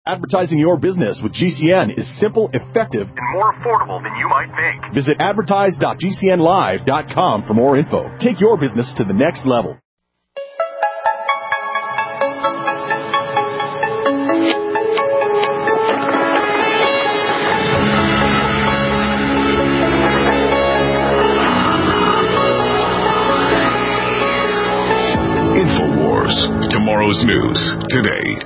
Advertising your business with GCN is simple, effective, and more affordable than you might think. Visit advertise.gcnlive.com for more info. Take your business to the next level. InfoWars. Tomorrow's news today.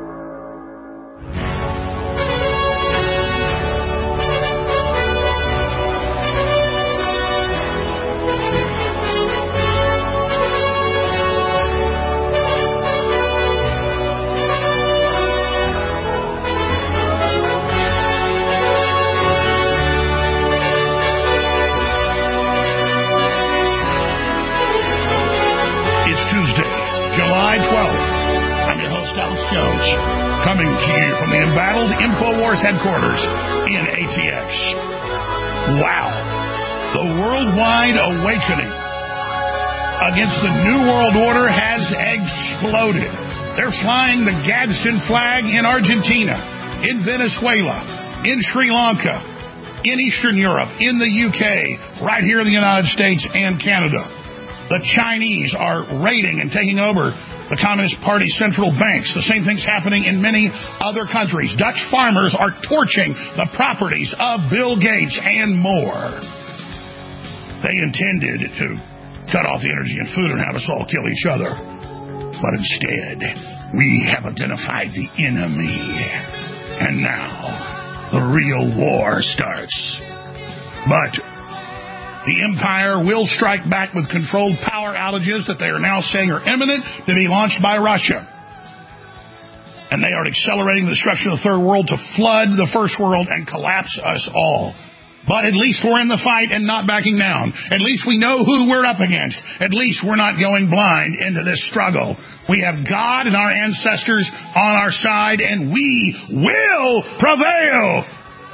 Coming to you from the embattled InfoWars headquarters in ATX. Wow. The worldwide awakening against the New World Order has exploded. They're flying the Gadsden flag in Argentina, in Venezuela, in Sri Lanka, in Eastern Europe, in the UK, right here in the United States and Canada. The Chinese are raiding and taking over the Communist Party central banks. The same thing's happening in many other countries. Dutch farmers are torching the properties of Bill Gates and more. They intended to cut off the energy and food and have us all kill each other. But instead, we have identified the enemy. And now, the real war starts. But the empire will strike back with controlled power outages that they are now saying are imminent to be launched by Russia. And they are accelerating the destruction of the third world to flood the first world and collapse us all. But at least we're in the fight and not backing down. At least we know who we're up against. At least we're not going blind into this struggle. We have God and our ancestors on our side, and we will prevail.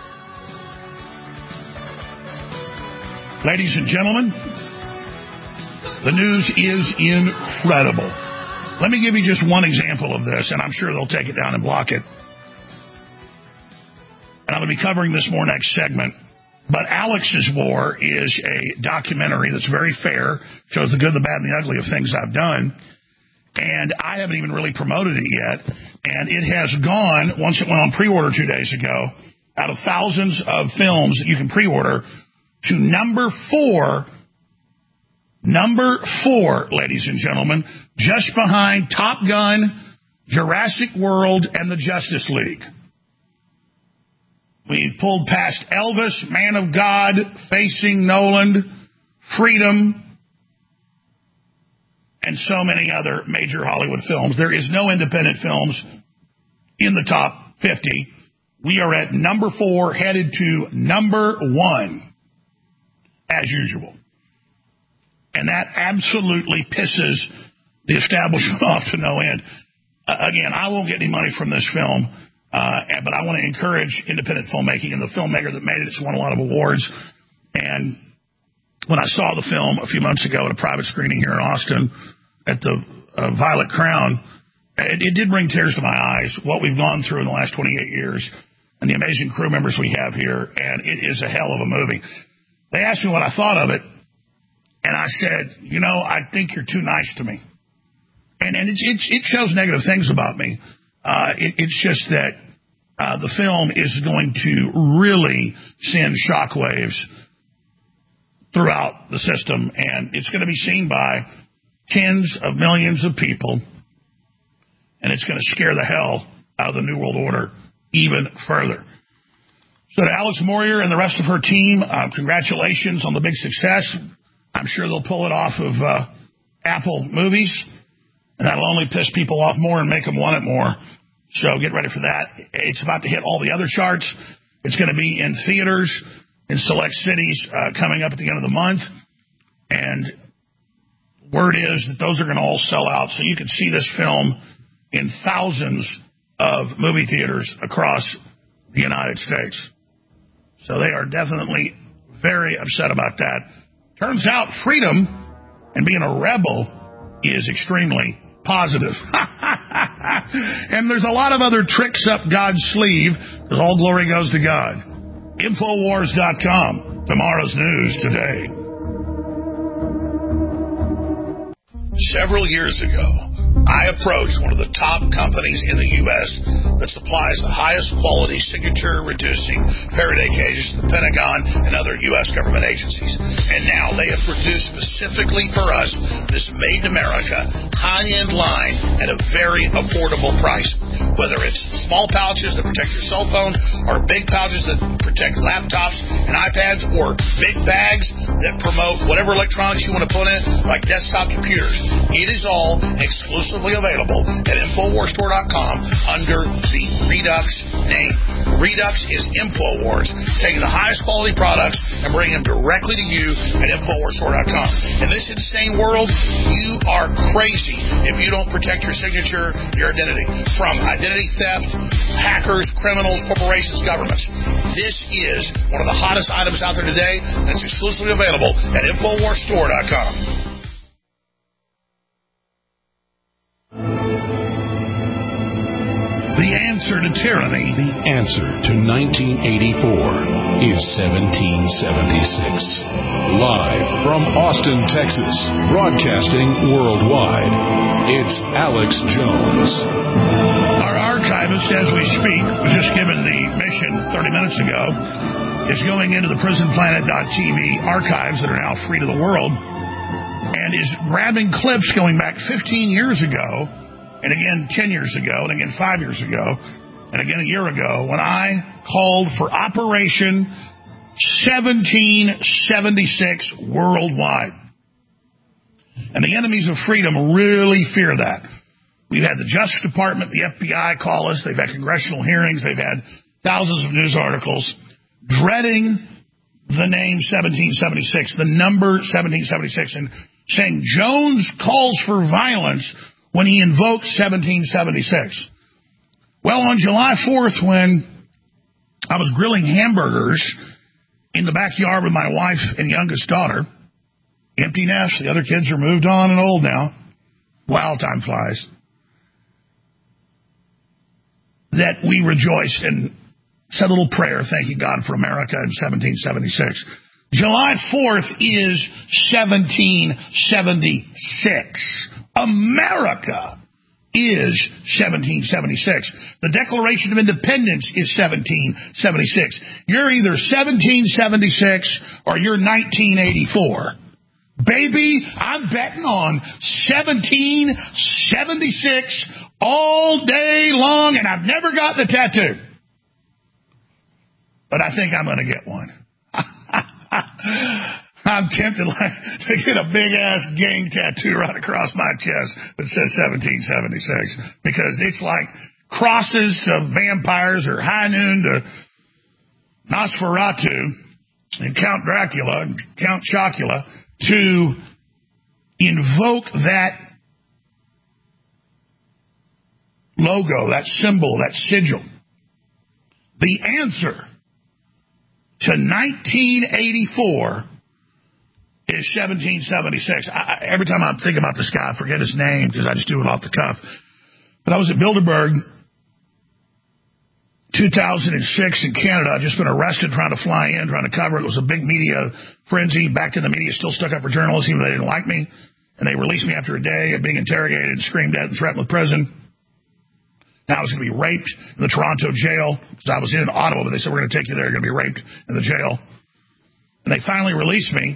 Ladies and gentlemen, the news is incredible. Let me give you just one example of this, and I'm sure they'll take it down and block it. And I'm going to be covering this more next segment. But Alex's War is a documentary that's very fair, shows the good, the bad, and the ugly of things I've done. And I haven't even really promoted it yet. And it has gone, once it went on pre-order 2 days ago, out of thousands of films that you can pre-order, to number four, ladies and gentlemen, just behind Top Gun, Jurassic World, and the Justice League. We've pulled past Elvis, Man of God, Facing Nolan, Freedom, and so many other major Hollywood films. There is no independent films in the top 50. We are at number 4, headed to number 1. As usual. And that absolutely pisses the establishment off to no end. Again, I won't get any money from this film, but I want to encourage independent filmmaking, and the filmmaker that made it has won a lot of awards. And when I saw the film a few months ago at a private screening here in Austin at the Violet Crown, it did bring tears to my eyes, what we've gone through in the last 28 years and the amazing crew members we have here, and it is a hell of a movie. They asked me what I thought of it, and I said, I think you're too nice to me. And it shows negative things about me. It's just that the film is going to really send shockwaves throughout the system, and it's going to be seen by tens of millions of people, and it's going to scare the hell out of the New World Order even further. So to Alex Moyer and the rest of her team, congratulations on the big success. I'm sure they'll pull it off of Apple Movies, and that'll only piss people off more and make them want it more. So get ready for that. It's about to hit all the other charts. It's going to be in theaters in select cities coming up at the end of the month. And word is that those are going to all sell out, so you can see this film in thousands of movie theaters across the United States. So they are definitely very upset about that. Turns out freedom and being a rebel is extremely positive. And there's a lot of other tricks up God's sleeve, because all glory goes to God. Infowars.com. Tomorrow's news today. Several years ago, I approached one of the top companies in the U.S. that supplies the highest quality signature-reducing Faraday cages to the Pentagon and other U.S. government agencies. And now they have produced specifically for us this made-in-America, high-end line at a very affordable price. Whether it's small pouches that protect your cell phone, or big pouches that protect laptops and iPads, or big bags that promote whatever electronics you want to put in, like desktop computers. It is all exclusively available at InfoWarsStore.com under the Redux name. Redux is InfoWars, taking the highest quality products and bringing them directly to you at InfoWarsStore.com. In this insane world, you are crazy if you don't protect your signature, your identity, from identity theft, hackers, criminals, corporations, governments. This is one of the hottest items out there today, and it's exclusively available at InfoWarsStore.com. The answer to tyranny. The answer to 1984 is 1776. Live from Austin, Texas, broadcasting worldwide, it's Alex Jones. Our archivist, as we speak, was just given the mission 30 minutes ago, is going into the PrisonPlanet.tv archives that are now free to the world, and is grabbing clips going back 15 years ago, and again 10 years ago, and again 5 years ago, and again a year ago, when I called for Operation 1776 worldwide. And the enemies of freedom really fear that. We've had the Justice Department, the FBI call us. They've had congressional hearings. They've had thousands of news articles dreading the name 1776, the number 1776, and saying Jones calls for violence when he invokes 1776. Well, on July 4th, when I was grilling hamburgers in the backyard with my wife and youngest daughter, empty nest, the other kids are moved on and old now, wow, time flies, that we rejoiced and said a little prayer, thanking God for America in 1776. July 4th is 1776. America is 1776. The Declaration of Independence is 1776. You're either 1776 or you're 1984. Baby, I'm betting on 1776 all day long, and I've never gotten a tattoo. But I think I'm going to get one. I'm tempted to get a big-ass gang tattoo right across my chest that says 1776, because it's like crosses to vampires, or High Noon to Nosferatu and Count Dracula and Count Chocula, to invoke that logo, that symbol, that sigil. The answer to 1984 is 1776. Every time I think about this guy, I forget his name because I just do it off the cuff. But I was at Bilderberg 2006 in Canada. I'd just been arrested trying to fly in, trying to cover it. It was a big media frenzy. Back to the media, still stuck up for journalists, even though they didn't like me. And they released me after a day of being interrogated and screamed at and threatened with prison. Now I was going to be raped in the Toronto jail because I was in Ottawa, but they said, we're going to take you there. You're going to be raped in the jail. And they finally released me.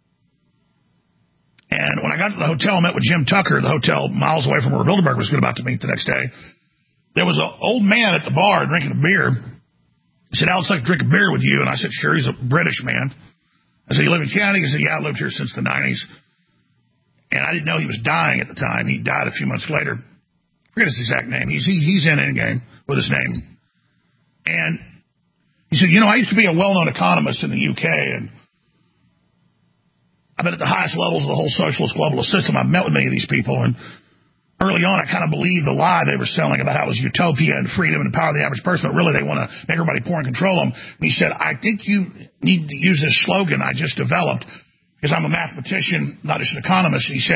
And when I got to the hotel, I met with Jim Tucker, the hotel miles away from where Bilderberg was about to meet the next day. There was an old man at the bar drinking a beer. He said, Alex, I'd like to drink a beer with you. And I said, sure. He's a British man. I said, you live in Canada? He said, yeah, I lived here since the 90s. And I didn't know he was dying at the time. He died a few months later. I forget his exact name. He's in Endgame with his name. And he said, I used to be a well-known economist in the UK, and I've been at the highest levels of the whole socialist globalist system. I've met with many of these people, and early on, I kind of believed the lie they were selling about how it was utopia and freedom and the power of the average person, but really they want to make everybody poor and control them. And he said, I think you need to use this slogan I just developed, because I'm a mathematician, not just an economist. And he said,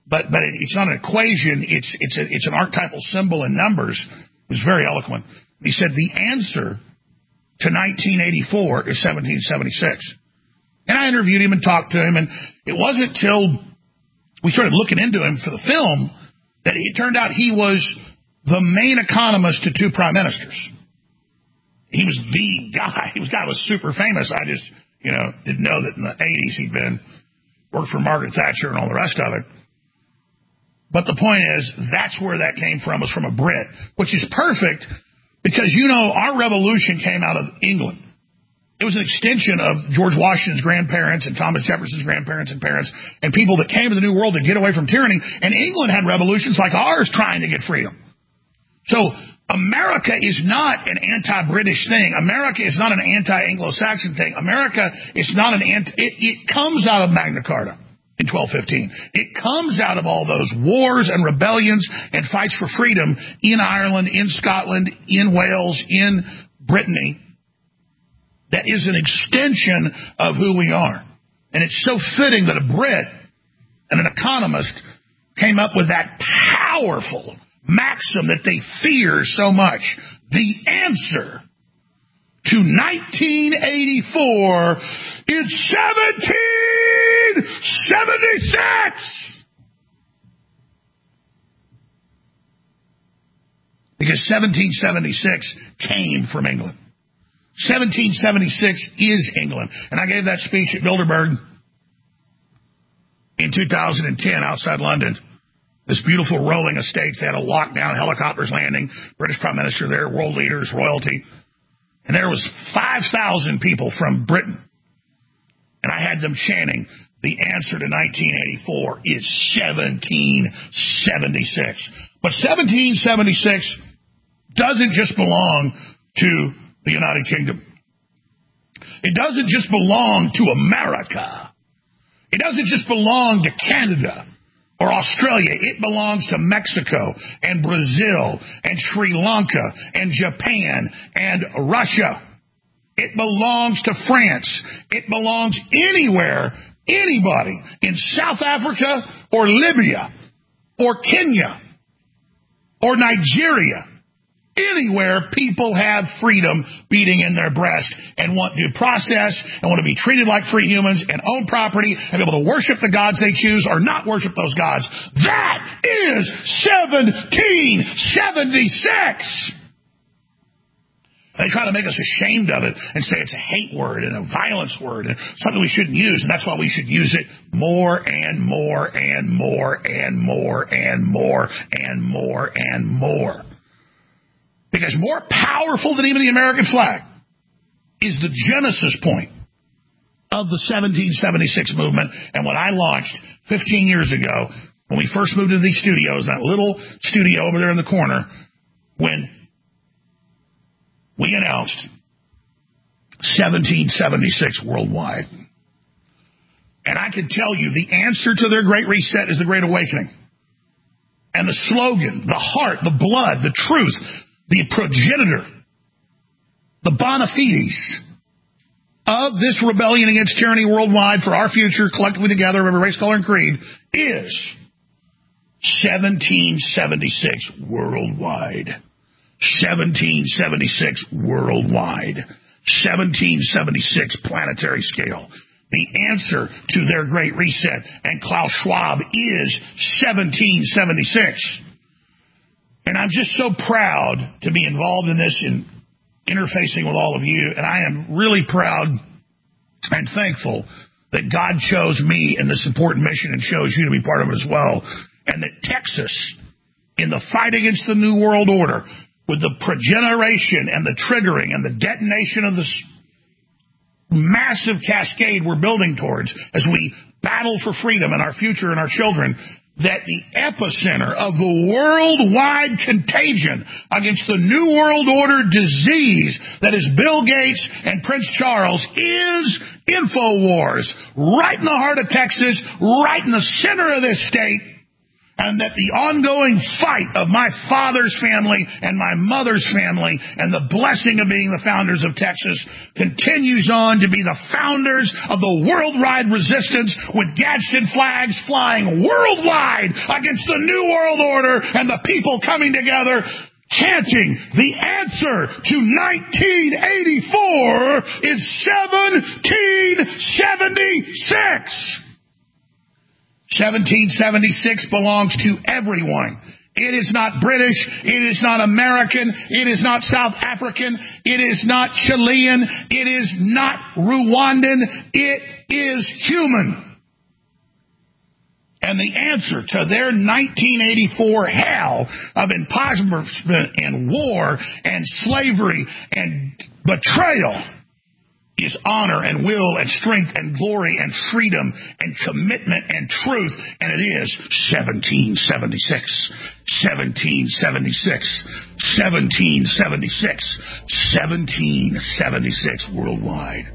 but it's not an equation. It's an archetypal symbol in numbers. It was very eloquent. He said the answer to 1984 is 1776. And I interviewed him and talked to him, and it wasn't till we started looking into him for the film that it turned out he was the main economist to two prime ministers. He was the guy. This guy was super famous. I just, didn't know that in the 80s he'd worked for Margaret Thatcher and all the rest of it. But the point is, that's where that came from, was from a Brit, which is perfect because, our revolution came out of England. It was an extension of George Washington's grandparents and Thomas Jefferson's grandparents and parents and people that came to the New World to get away from tyranny. And England had revolutions like ours trying to get freedom. So America is not an anti-British thing. America is not an anti-Anglo-Saxon thing. America is not it comes out of Magna Carta in 1215. It comes out of all those wars and rebellions and fights for freedom in Ireland, in Scotland, in Wales, in Brittany. That is an extension of who we are. And it's so fitting that a Brit and an economist came up with that powerful maxim that they fear so much. The answer to 1984 is 1776! Because 1776 came from England. 1776 is England. And I gave that speech at Bilderberg in 2010 outside London. This beautiful rolling estates. They had a lockdown, helicopters landing, British Prime Minister there, world leaders, royalty. And there was 5,000 people from Britain. And I had them chanting, the answer to 1984 is 1776. But 1776 doesn't just belong to the United Kingdom. It doesn't just belong to America. It doesn't just belong to Canada or Australia. It belongs to Mexico and Brazil and Sri Lanka and Japan and Russia. It belongs to France. It belongs anywhere, anybody in South Africa or Libya or Kenya or Nigeria. Anywhere people have freedom beating in their breast and want due process and want to be treated like free humans and own property and be able to worship the gods they choose or not worship those gods. That is 1776. They try to make us ashamed of it and say it's a hate word and a violence word and something we shouldn't use, and that's why we should use it more and more and more and more and more and more and more. Because more powerful than even the American flag is the genesis point of the 1776 movement. And when I launched 15 years ago, when we first moved into these studios, that little studio over there in the corner, when we announced 1776 worldwide. And I can tell you the answer to their Great Reset is the Great Awakening. And the slogan, the heart, the blood, the truth, the progenitor, the bona fides of this rebellion against tyranny worldwide for our future, collectively together, of every race, color, and creed, is 1776 worldwide. 1776 worldwide. 1776 planetary scale. The answer to their Great Reset and Klaus Schwab is 1776. And I'm just so proud to be involved in this and interfacing with all of you. And I am really proud and thankful that God chose me in this important mission and chose you to be part of it as well. And that Texas, in the fight against the New World Order, with the progeneration and the triggering and the detonation of this massive cascade we're building towards as we battle for freedom and our future and our children, that the epicenter of the worldwide contagion against the New World Order disease that is Bill Gates and Prince Charles is InfoWars, right in the heart of Texas, right in the center of this state. and that the ongoing fight of my father's family and my mother's family and the blessing of being the founders of Texas continues on to be the founders of the worldwide resistance with Gadsden flags flying worldwide against the New World Order and the people coming together chanting the answer to 1984 is 1776. 1776 belongs to everyone. It is not British. It is not American. It is not South African. It is not Chilean. It is not Rwandan. It is human. And the answer to their 1984 hell of impoverishment and war and slavery and betrayal is honor and will and strength and glory and freedom and commitment and truth. And it is 1776. 1776. 1776. 1776 worldwide.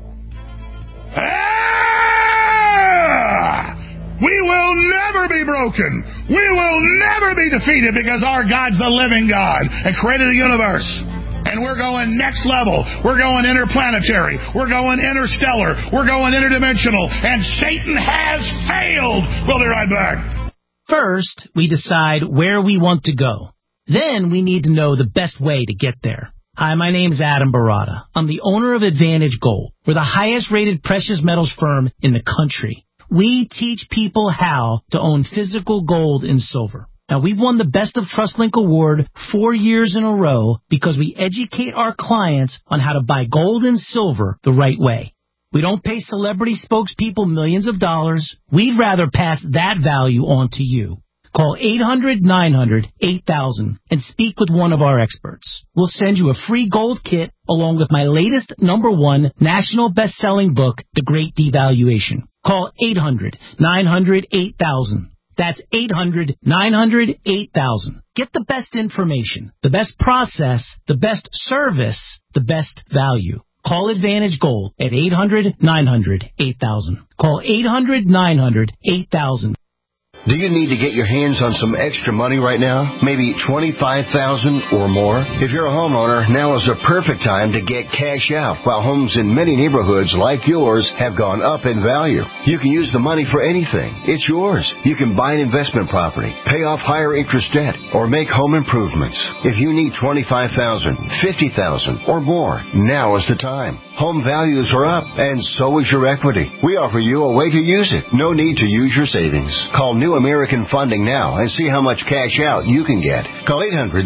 We will never be broken. We will never be defeated because our God's the living God and created the universe. And we're going next level. We're going interplanetary. We're going interstellar. We're going interdimensional. And Satan has failed. We'll be right back. First, we decide where we want to go. Then we need to know the best way to get there. Hi, my name's Adam Barada. I'm the owner of Advantage Gold. We're the highest rated precious metals firm in the country. We teach people how to own physical gold and silver. Now, we've won the Best of TrustLink Award 4 years in a row because we educate our clients on how to buy gold and silver the right way. We don't pay celebrity spokespeople millions of dollars. We'd rather pass that value on to you. Call 800-900-8000 and speak with one of our experts. We'll send you a free gold kit along with my latest #1 national best-selling book, The Great Devaluation. Call 800-900-8000. That's 800-900-8000. Get the best information, the best process, the best service, the best value. Call Advantage Gold at 800-900-8000. Call 800-900-8000. Do you need to get your hands on some extra money right now? Maybe $25,000 or more? If you're a homeowner, now is the perfect time to get cash out while homes in many neighborhoods like yours have gone up in value. You can use the money for anything. It's yours. You can buy an investment property, pay off higher interest debt, or make home improvements. If you need $25,000, $50,000 or more, now is the time. Home values are up, and so is your equity. We offer you a way to use it. No need to use your savings. Call New American Funding now and see how much cash out you can get. Call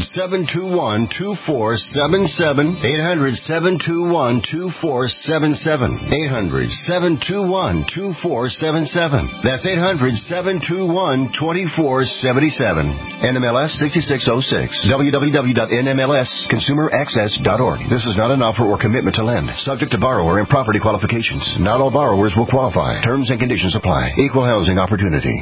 800-721-2477. 800-721-2477. 800-721-2477. That's 800-721-2477. NMLS 6606. www.nmlsconsumeraccess.org. This is not an offer or commitment to lend. Subject to borrower and property qualifications. Not all borrowers will qualify. Terms and conditions apply. Equal housing opportunity.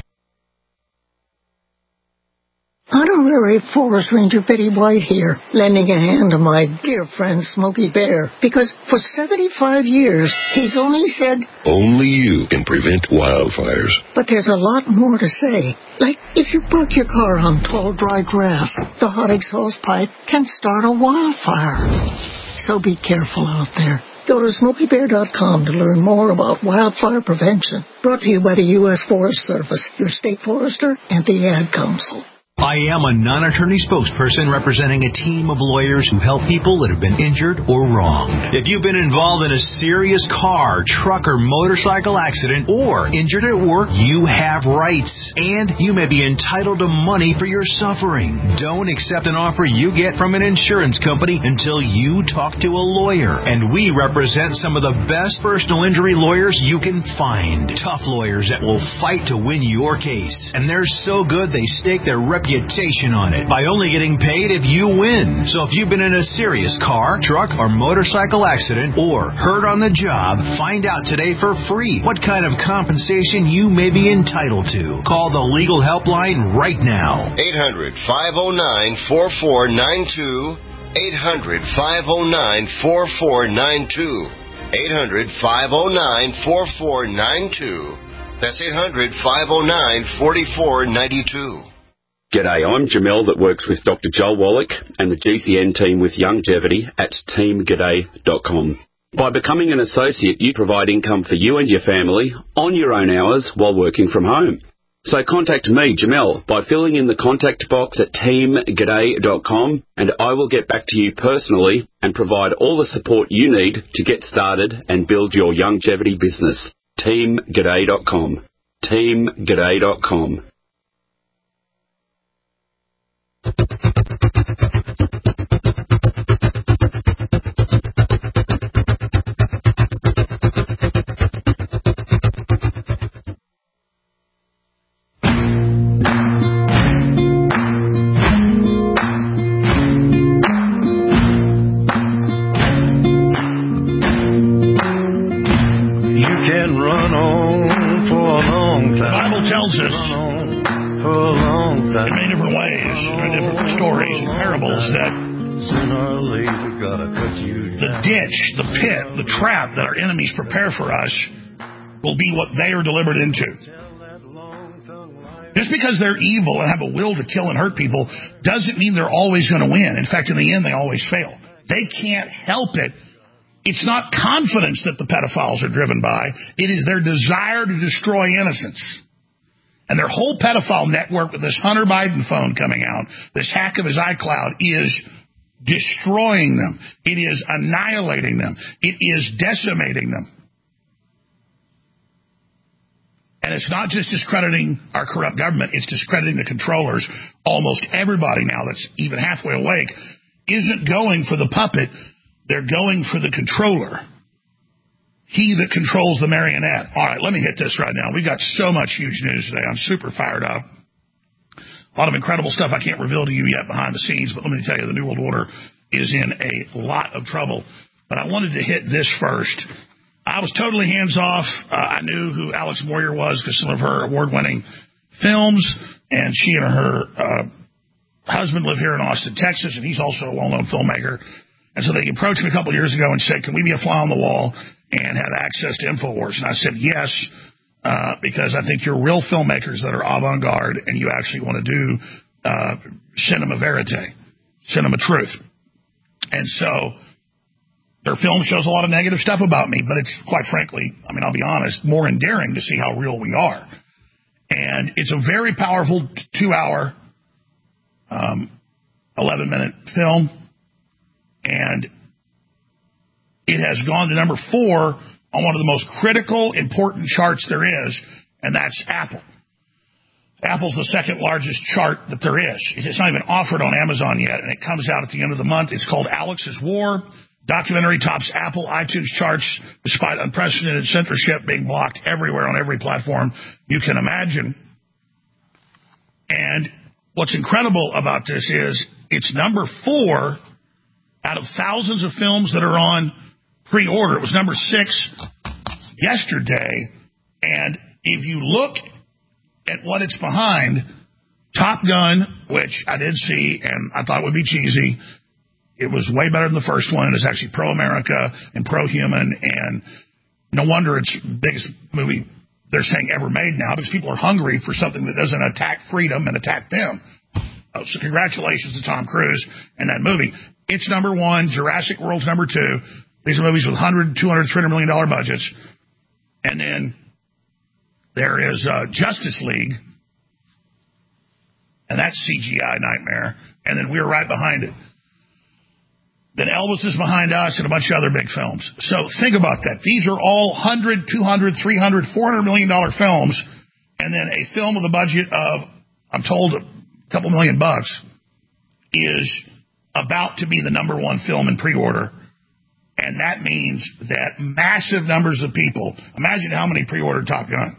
Honorary Forest Ranger Betty White here, lending a hand to my dear friend Smokey Bear, because for 75 years, he's only said, only you can prevent wildfires. But there's a lot more to say. Like, if you park your car on tall, dry grass, the hot exhaust pipe can start a wildfire. So be careful out there. Go to SmokeyBear.com to learn more about wildfire prevention. Brought to you by the U.S. Forest Service, your state forester, and the Ad Council. I am a non-attorney spokesperson representing a team of lawyers who help people that have been injured or wronged. If you've been involved in a serious car, truck, or motorcycle accident or injured at work, you have rights, and you may be entitled to money for your suffering. Don't accept an offer you get from an insurance company until you talk to a lawyer, and we represent some of the best personal injury lawyers you can find. Tough lawyers that will fight to win your case, and they're so good they stake their reputation on it by only getting paid if you win. So if you've been in a serious car, truck, or motorcycle accident or hurt on the job, find out today for free what kind of compensation you may be entitled to. Call the legal helpline right now. 800-509-4492. 800-509-4492. 800-509-4492. That's 800-509-4492. G'day, I'm Jamel that works with Dr. Joel Wallach and the GCN team with Longevity at teamg'day.com. By becoming an associate, you provide income for you and your family on your own hours while working from home. So contact me, Jamel, by filling in the contact box at teamg'day.com, and I will get back to you personally and provide all the support you need to get started and build your longevity business. teamg'day.com. teamg'day.com. Tells us in many different ways, different stories and parables, that the ditch, the pit, the trap that our enemies prepare for us will be what they are delivered into. Just because they're evil and have a will to kill and hurt people doesn't mean they're always going to win. In fact, in the end, they always fail. They can't help it. It's not confidence that the pedophiles are driven by. It is their desire to destroy innocence. And their whole pedophile network with this Hunter Biden phone coming out, this hack of his iCloud, is destroying them. It is annihilating them. It is decimating them. And it's not just discrediting our corrupt government, it's discrediting the controllers. Almost everybody now that's even halfway awake isn't going for the puppet. They're going for the controller. He that controls the marionette. All right, let me hit this right now. We've got so much huge news today. I'm super fired up. A lot of incredible stuff I can't reveal to you yet behind the scenes, but let me tell you, the New World Order is in a lot of trouble. But I wanted to hit this first. I was totally hands-off. I knew who Alex Moyer was because some of her award-winning films, and she and her husband live here in Austin, Texas, and he's also a well-known filmmaker. And so they approached me a couple of years ago and said, can we be a fly on the wall and have access to InfoWars? And I said, yes, because I think you're real filmmakers that are avant-garde and you actually want to do cinema verite, cinema truth. And so their film shows a lot of negative stuff about me, but it's quite frankly, I mean, I'll be honest, more endearing to see how real we are. And it's a very powerful 2-hour, 11-minute film. And it has gone to number 4 on one of the most critical, important charts there is, and that's Apple. Apple's the second largest chart that there is. It's not even offered on Amazon yet, and it comes out at the end of the month. It's called Alex's War. Documentary tops Apple iTunes charts despite unprecedented censorship being blocked everywhere on every platform you can imagine. And what's incredible about this is it's number 4 out of thousands of films that are on pre-order. It was number 6 yesterday. And if you look at what it's behind, Top Gun, which I did see and I thought would be cheesy, it was way better than the first one. It's actually pro-America and pro-human, and no wonder it's the biggest movie they're saying ever made now, because people are hungry for something that doesn't attack freedom and attack them. So congratulations to Tom Cruise and that movie. It's number 1. Jurassic World's number 2. These are movies with $100, $200, $300 million budgets. And then there is Justice League, and that's CGI nightmare. And then we're right behind it. Then Elvis is behind us and a bunch of other big films. So think about that. These are all $100, $200, $300, $400 million films, and then a film with a budget of, I'm told, a couple $1 million is about to be the number 1 film in pre-order. And that means that massive numbers of people, imagine how many pre-ordered Top Gun.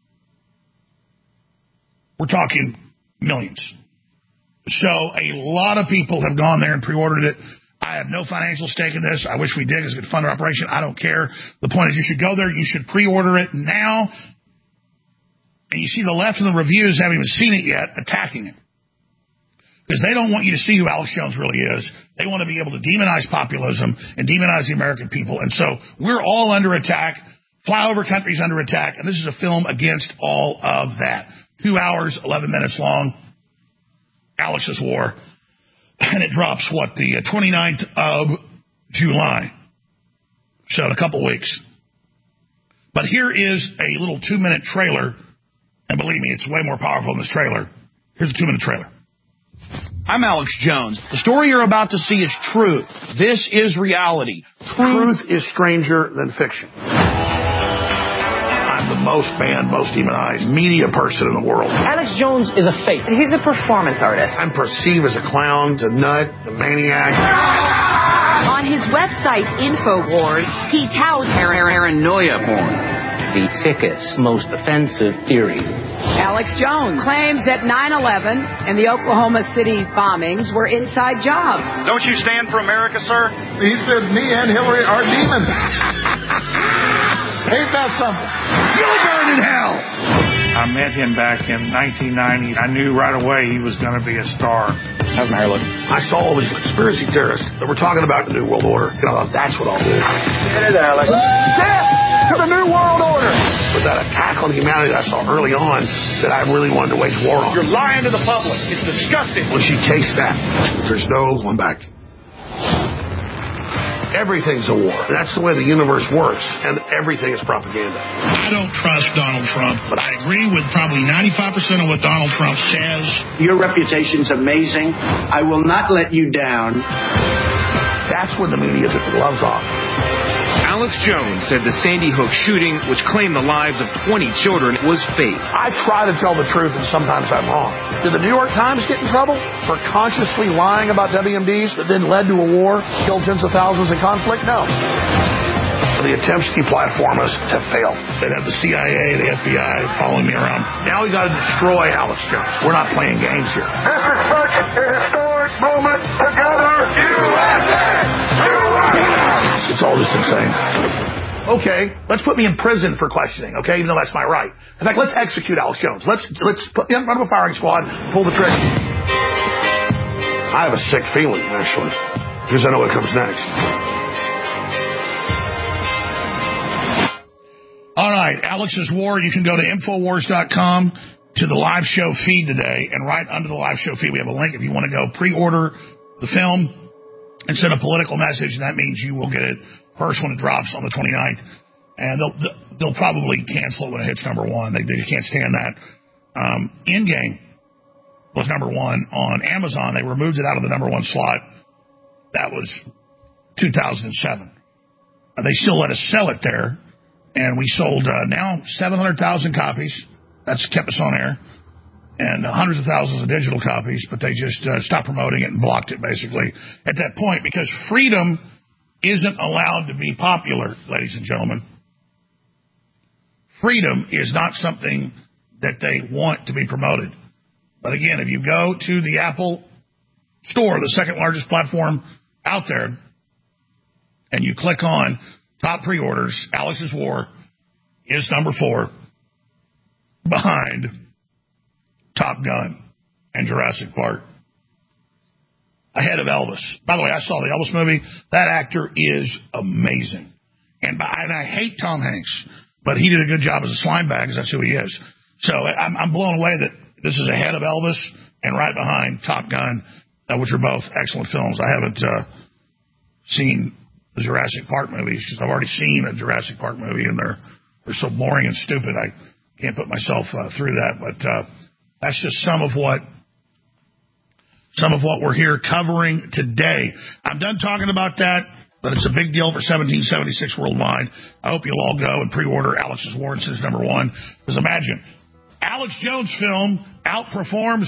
We're talking millions. So a lot of people have gone there and pre-ordered it. I have no financial stake in this. I wish we did. It's a good fund operation. I don't care. The point is you should go there. You should pre-order it now. And you see the left in the reviews haven't even seen it yet, attacking it. Because they don't want you to see who Alex Jones really is. They want to be able to demonize populism and demonize the American people. And so we're all under attack. Flyover country's under attack. And this is a film against all of that. 2 hours, 11 minutes long. Alex's War, and it drops, the 29th of July. So in a couple weeks. But here is a little 2-minute trailer, and believe me, it's way more powerful than this trailer. Here's a 2-minute trailer. I'm Alex Jones. The story you're about to see is truth. This is reality. Truth is stranger than fiction. I'm the most banned, most demonized media person in the world. Alex Jones is a fake. He's a performance artist. I'm perceived as a clown, a nut, a maniac. On his website, InfoWars, he touts paranoia porn. The sickest, most offensive theories. Alex Jones claims that 9/11 and the Oklahoma City bombings were inside jobs. Don't you stand for America, sir? He said me and Hillary are demons. Ain't that something? You'll burn in hell! I met him back in 1990. I knew right away he was going to be a star. How's my hair looking? I saw all these conspiracy theorists that were talking about the New World Order. And I thought, that's what I'll do. Get it, Alex. Death to the New World Order! With that attack on humanity that I saw early on that I really wanted to wage war on. You're lying to the public. It's disgusting. When she tastes that, there's no going back. Everything's a war. That's the way the universe works, and everything is propaganda. I don't trust Donald Trump, but I agree with probably 95% of what Donald Trump says. Your reputation's amazing. I will not let you down. That's when the media took the gloves off. Alex Jones said the Sandy Hook shooting, which claimed the lives of 20 children, was fake. I try to tell the truth, and sometimes I'm wrong. Did the New York Times get in trouble for consciously lying about WMDs that then led to a war, killed tens of thousands in conflict? No. The attempts to deplatform us have failed. They'd have the CIA, the FBI following me around. Now we got to destroy Alex Jones. We're not playing games here. This is such a historic moment together. USA! USA! It's all just insane. Okay, let's put me in prison for questioning, okay, even though that's my right. In fact, let's execute Alex Jones. Let's put him in front of a firing squad, pull the trigger. I have a sick feeling, actually, because I know what comes next. All right, Alex's War. You can go to Infowars.com to the live show feed today, and right under the live show feed, we have a link if you want to go pre-order the film and send a political message, and that means you will get it first when it drops on the 29th, and they'll probably cancel it when it hits number one. They can't stand that. Endgame was number one on Amazon. They removed it out of the number one slot. That was 2007. They still let us sell it there. And we sold now 700,000 copies. That's kept us on air. And hundreds of thousands of digital copies, but they just stopped promoting it and blocked it, basically, at that point, because freedom isn't allowed to be popular, ladies and gentlemen. Freedom is not something that they want to be promoted. But again, if you go to the Apple Store, the second largest platform out there, and you click on top pre-orders, Alex's War is number 4 behind Top Gun and Jurassic Park. Ahead of Elvis. By the way, I saw the Elvis movie. That actor is amazing. And I hate Tom Hanks, but he did a good job as a slime bag, because that's who he is. So I'm blown away that this is ahead of Elvis and right behind Top Gun, which are both excellent films. I haven't seen the Jurassic Park movies, because I've already seen a Jurassic Park movie, and they're so boring and stupid. I can't put myself through that. But that's just some of what we're here covering today. I'm done talking about that, but it's a big deal for 1776 worldwide. I hope you'll all go and pre-order Alex's War since number 1. Because imagine, Alex Jones' film outperforms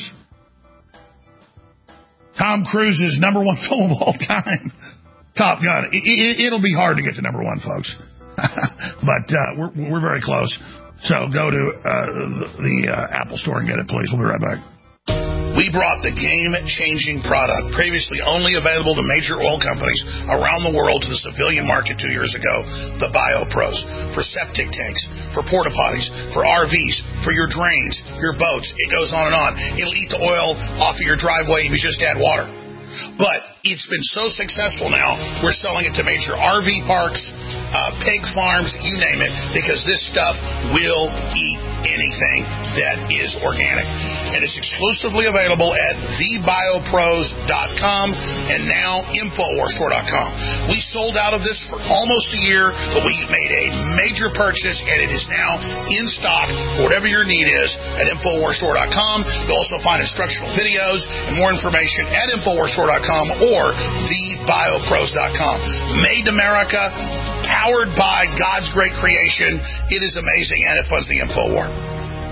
Tom Cruise's number 1 film of all time, Top Gun. It'll be hard to get to number 1, folks. But we're very close. So go to the Apple Store and get it, please. We'll be right back. We brought the game-changing product, previously only available to major oil companies around the world, to the civilian market 2 years ago, the BioPros, for septic tanks, for porta potties, for RVs, for your drains, your boats. It goes on and on. It'll eat the oil off of your driveway if you just add water. But it's been so successful now, we're selling it to major RV parks, pig farms, you name it, because this stuff will eat anything that is organic. And it's exclusively available at thebiopros.com and now InfoWarsStore.com. We sold out of this for almost a year, but we made a major purchase, and it is now in stock for whatever your need is at InfoWarsStore.com. You'll also find instructional videos and more information at InfoWarsStore.com or thebiopros.com. Made in America, powered by God's great creation. It is amazing, and it funds the InfoWar.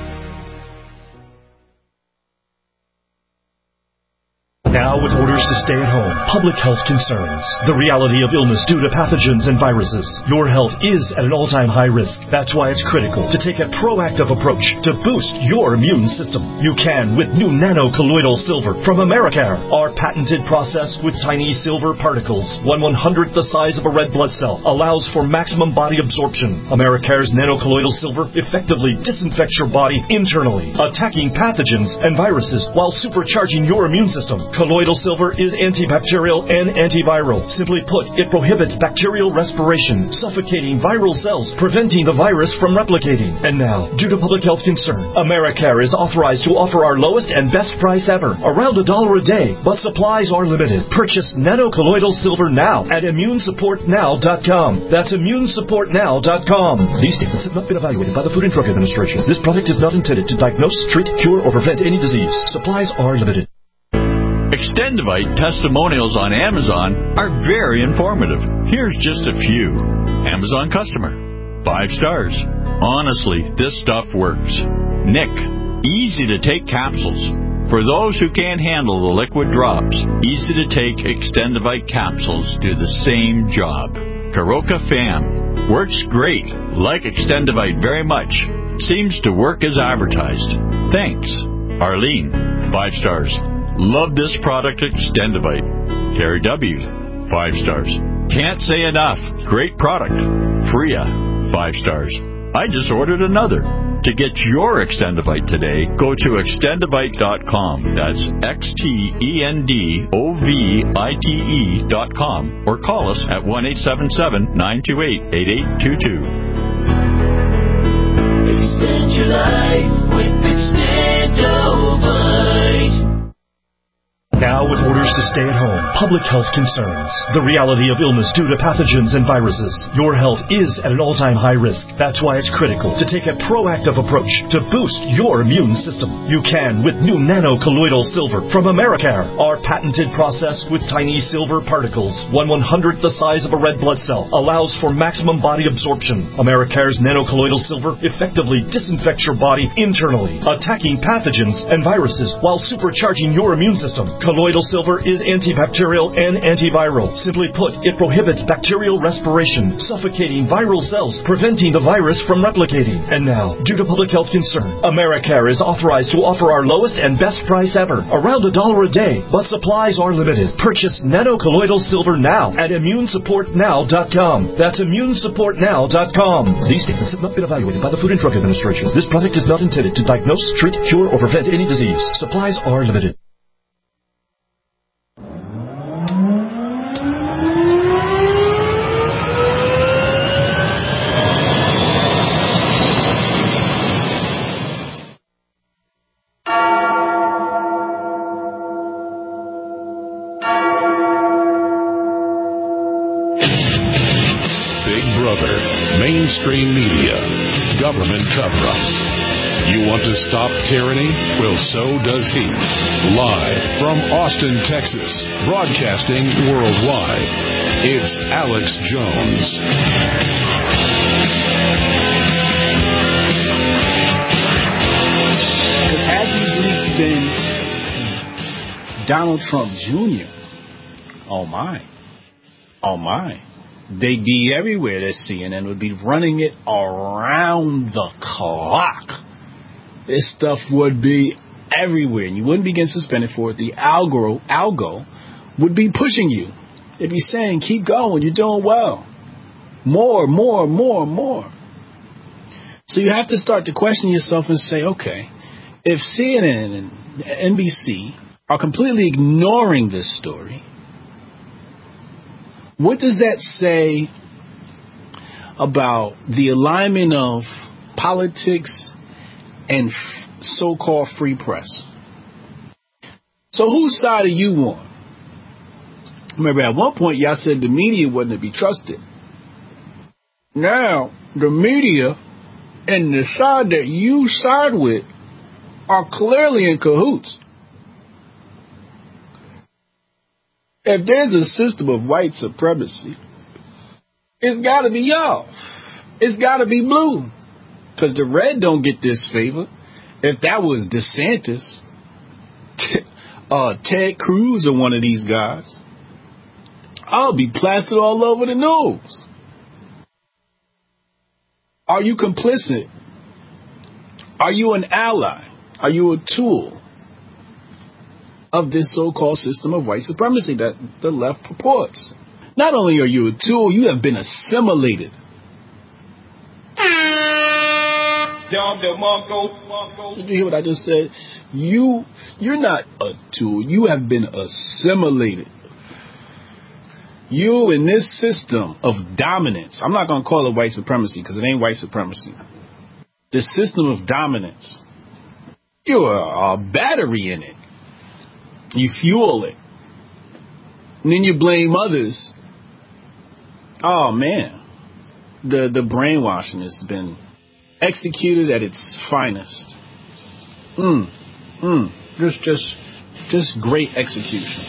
Now with orders to stay at home, public health concerns, the reality of illness due to pathogens and viruses. Your health is at an all-time high risk. That's why it's critical to take a proactive approach to boost your immune system. You can with new nano-colloidal silver from Americare. Our patented process with tiny silver particles, 1/100th the size of a red blood cell, allows for maximum body absorption. Americare's nano-colloidal silver effectively disinfects your body internally, attacking pathogens and viruses while supercharging your immune system. Colloidal silver is antibacterial and antiviral. Simply put, it prohibits bacterial respiration, suffocating viral cells, preventing the virus from replicating. And now, due to public health concern, Americare is authorized to offer our lowest and best price ever, around $1 a day, but supplies are limited. Purchase nano-colloidal silver now at ImmuneSupportNow.com. That's ImmuneSupportNow.com. These statements have not been evaluated by the Food and Drug Administration. This product is not intended to diagnose, treat, cure, or prevent any disease. Supplies are limited. Extendivite testimonials on Amazon are very informative. Here's just a few. Amazon customer. 5 stars. Honestly, this stuff works. Nick. Easy to take capsules. For those who can't handle the liquid drops, easy to take Extendivite capsules do the same job. Karoka Fam. Works great. Like Extendivite very much. Seems to work as advertised. Thanks. Arlene. 5 stars. Love this product, Extendivite. Terry W. 5 stars. Can't say enough. Great product. Freya. 5 stars. I just ordered another. To get your Extendivite today, go to Extendivite.com. That's XTENDOVITE.com or call us at 1-877-928-8822. Extend your life with Extendovite. Now with orders to stay at home, public health concerns, the reality of illness due to pathogens and viruses. Your health is at an all-time high risk. That's why it's critical to take a proactive approach to boost your immune system. You can with new nano-colloidal silver from Americare. Our patented process with tiny silver particles, 1/100th the size of a red blood cell, allows for maximum body absorption. Americare's nano-colloidal silver effectively disinfects your body internally, attacking pathogens and viruses while supercharging your immune system. Colloidal silver is antibacterial and antiviral. Simply put, it prohibits bacterial respiration, suffocating viral cells, preventing the virus from replicating. And now, due to public health concern, Americare is authorized to offer our lowest and best price ever, around $1 a day, but supplies are limited. Purchase nano-colloidal silver now at ImmuneSupportNow.com. That's ImmuneSupportNow.com. These statements have not been evaluated by the Food and Drug Administration. This product is not intended to diagnose, treat, cure, or prevent any disease. Supplies are limited. Mainstream media, government cover-ups. You want to stop tyranny? Well, so does he. Live from Austin, Texas, broadcasting worldwide, it's Alex Jones. Because had these leaks been Donald Trump Jr., oh my, they'd be everywhere. That CNN would be running it around the clock. This stuff would be everywhere, and you wouldn't be getting suspended for it. The algo would be pushing you. They'd be saying, keep going, you're doing well. More. So you have to start to question yourself and say, okay, if CNN and NBC are completely ignoring this story, what does that say about the alignment of politics and so-called free press. So whose side are you on? Remember, at one point, y'all said the media wasn't to be trusted. Now, the media and the side that you side with are clearly in cahoots. If there's a system of white supremacy, it's got to be y'all. It's got to be blue. Because the red don't get this favor. If that was DeSantis, Ted Cruz or one of these guys, I'll be plastered all over the news. Are you complicit? Are you an ally? Are you a tool of this so-called system of white supremacy that the left purports? Not only are you a tool, you have been assimilated. Did you hear what I just said? You're not a tool. You have been assimilated. You in this system of dominance. I'm not going to call it white supremacy because it ain't white supremacy. The system of dominance. You're a battery in it. You fuel it. And then you blame others. Oh, man. The brainwashing has been executed at its finest. Just great execution.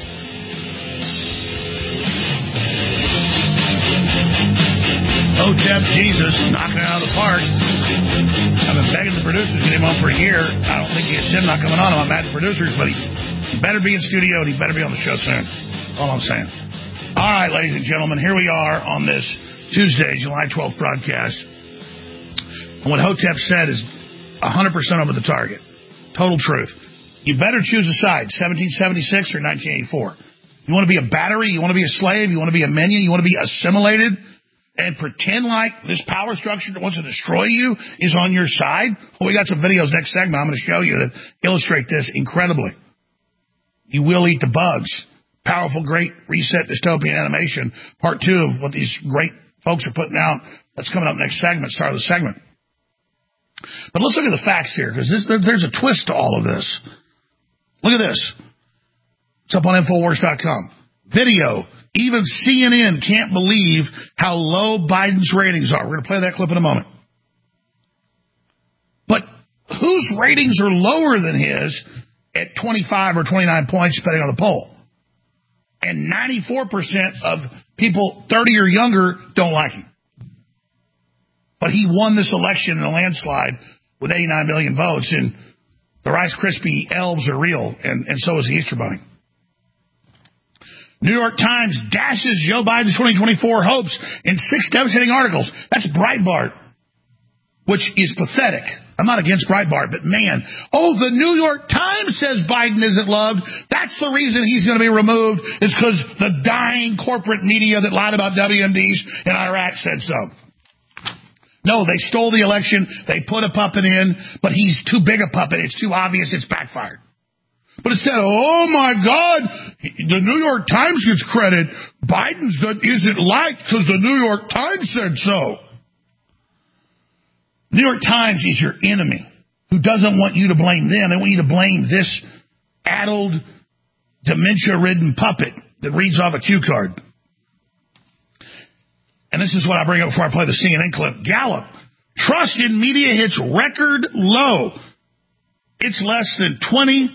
Hotep Jesus knocking it out of the park. I've been begging the producers to get him on for a year. I don't think it's him not coming on. I'm mad at the producers, but he better be in studio and he better be on the show soon. All I'm saying. All right, ladies and gentlemen, here we are on this Tuesday, July 12th broadcast. And what Hotep said is 100% over the target. Total truth. You better choose a side, 1776 or 1984. You want to be a battery? You want to be a slave? You want to be a minion? You want to be assimilated? And pretend like this power structure that wants to destroy you is on your side? Well, we got some videos next segment I'm going to show you that illustrate this incredibly. You will eat the bugs. Powerful, great reset dystopian animation. Part 2 of what these great folks are putting out. That's coming up next segment, start of the segment. But let's look at the facts here, because there's a twist to all of this. Look at this. It's up on Infowars.com. Video. Even CNN can't believe how low Biden's ratings are. We're going to play that clip in a moment. But whose ratings are lower than his at 25 or 29 points, depending on the poll? And 94% of people 30 or younger don't like him. But he won this election in a landslide with 89 million votes, and the Rice Krispie elves are real, and so is the Easter Bunny. New York Times dashes Joe Biden's 2024 hopes in 6 devastating articles. That's Breitbart, which is pathetic. I'm not against Breitbart, but man, the New York Times says Biden isn't loved. That's the reason he's going to be removed, is because the dying corporate media that lied about WMDs in Iraq said so. No, they stole the election. They put a puppet in, but he's too big a puppet. It's too obvious. It's backfired. But instead, oh my God, the New York Times gets credit. Biden's isn't liked because the New York Times said so. New York Times is your enemy who doesn't want you to blame them. They want you to blame this addled, dementia-ridden puppet that reads off a cue card. And this is what I bring up before I play the CNN clip. Gallup. Trust in media hits record low. It's less than 20%.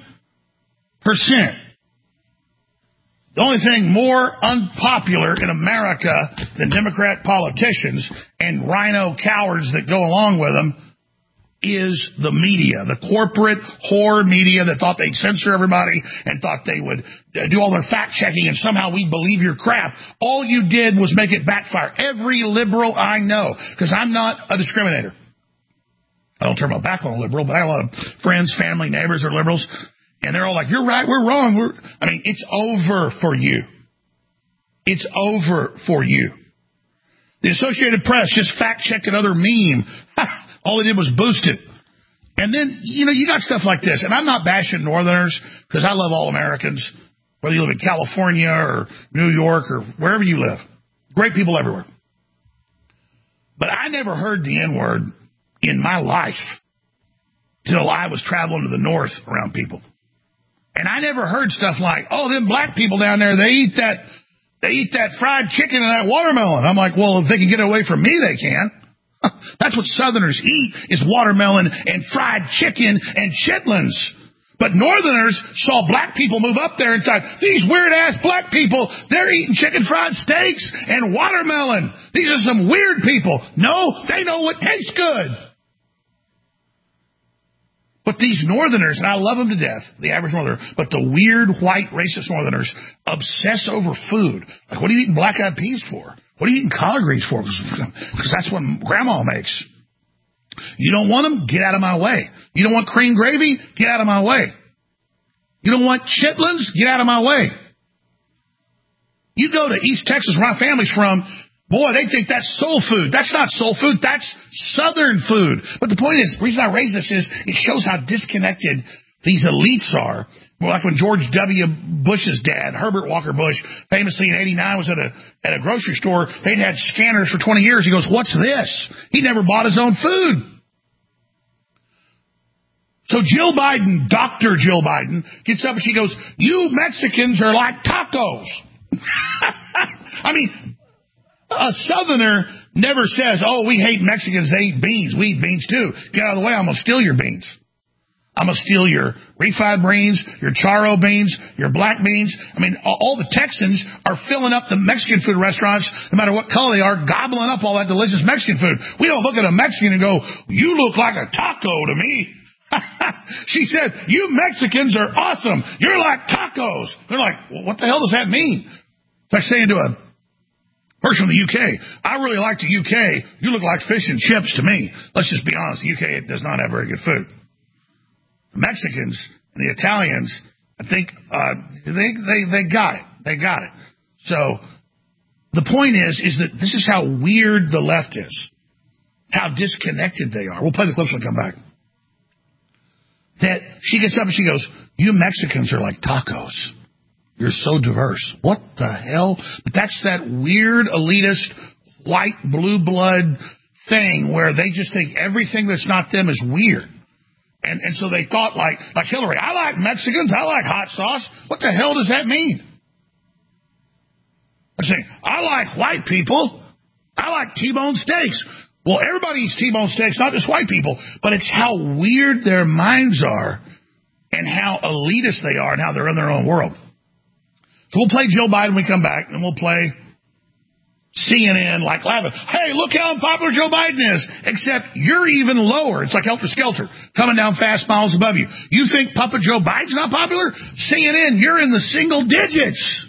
The only thing more unpopular in America than Democrat politicians and rhino cowards that go along with them is the media, the corporate whore media that thought they'd censor everybody and thought they would do all their fact-checking and somehow we'd believe your crap. All you did was make it backfire. Every liberal I know, because I'm not a discriminator. I don't turn my back on a liberal, but I have a lot of friends, family, neighbors are liberals. And they're all like, you're right, we're wrong. It's over for you. It's over for you. The Associated Press just fact-checked another meme. All they did was boost it. And then, you got stuff like this. And I'm not bashing Northerners, because I love all Americans, whether you live in California or New York or wherever you live. Great people everywhere. But I never heard the N-word in my life. till I was traveling to the north around people. And I never heard stuff like, oh, them black people down there, they eat that fried chicken and that watermelon. I'm like, well, if they can get away from me, they can. That's what Southerners eat, is watermelon and fried chicken and chitlins. But Northerners saw black people move up there and thought, these weird-ass black people, they're eating chicken fried steaks and watermelon. These are some weird people. No, they know what tastes good. But these Northerners, and I love them to death, the average Northerner, but the weird, white, racist Northerners obsess over food. Like, what are you eating black-eyed peas for? What are you eating collard greens for? Because that's what Grandma makes. You don't want them? Get out of my way. You don't want cream gravy? Get out of my way. You don't want chitlins? Get out of my way. You go to East Texas, where my family's from, boy, they think that's soul food. That's not soul food. That's Southern food. But the point is, the reason I raise this is it shows how disconnected these elites are. Like when George W. Bush's dad, Herbert Walker Bush, famously in '89 was at a grocery store. They'd had scanners for 20 years. He goes, what's this? He never bought his own food. So Jill Biden, Dr. Jill Biden, gets up and she goes, you Mexicans are like tacos. I mean, a Southerner never says, oh, we hate Mexicans, they eat beans. We eat beans too. Get out of the way, I'm going to steal your beans. I'm going to steal your refried beans, your charro beans, your black beans. I mean, all the Texans are filling up the Mexican food restaurants, no matter what color they are, gobbling up all that delicious Mexican food. We don't look at a Mexican and go, you look like a taco to me. She said, you Mexicans are awesome. You're like tacos. They're like, well, what the hell does that mean? It's like saying to a person from the UK, I really like the UK. You look like fish and chips to me. Let's just be honest. The UK does not have very good food. The Mexicans and the Italians, I think, they got it. They got it. So the point is that this is how weird the left is, how disconnected they are. We'll play the clips when we come back. That she gets up and she goes, you Mexicans are like tacos. You're so diverse. What the hell? But that's that weird elitist white blue blood thing where they just think everything that's not them is weird. And so they thought like Hillary, I like Mexicans, I like hot sauce. What the hell does that mean? I'm saying, I like white people. I like T-bone steaks. Well, everybody eats T-bone steaks, not just white people, but it's how weird their minds are and how elitist they are and how they're in their own world. So we'll play Joe Biden when we come back, and we'll play CNN like laughing. Hey, look how unpopular Joe Biden is, except you're even lower. It's like Helter Skelter, coming down fast miles above you. You think Puppet Joe Biden's not popular? CNN, you're in the single digits.